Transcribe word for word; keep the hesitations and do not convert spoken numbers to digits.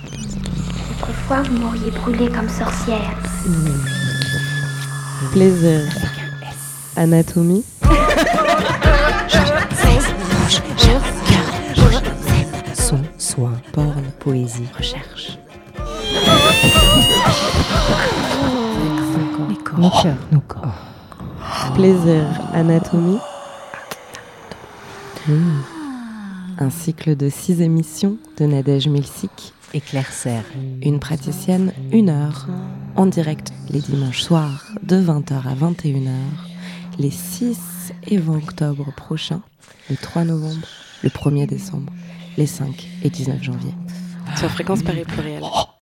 Autrefois, vous m'auriez brûlée comme sorcière. Plaisir. Anatomie. Son, soin, porn, poésie, recherche. Nos corps, nos cœurs, nos corps. Plaisir. Anatomie. Mmh. Un cycle de six émissions de Nadège Milsik. Éclaircir. Une praticienne, une heure, en direct les dimanches soirs de vingt heures à vingt et une heures, les six et vingt octobre prochains, le trois novembre, le premier décembre, les cinq et dix-neuf janvier. Sur Fréquence Paris Pluriel.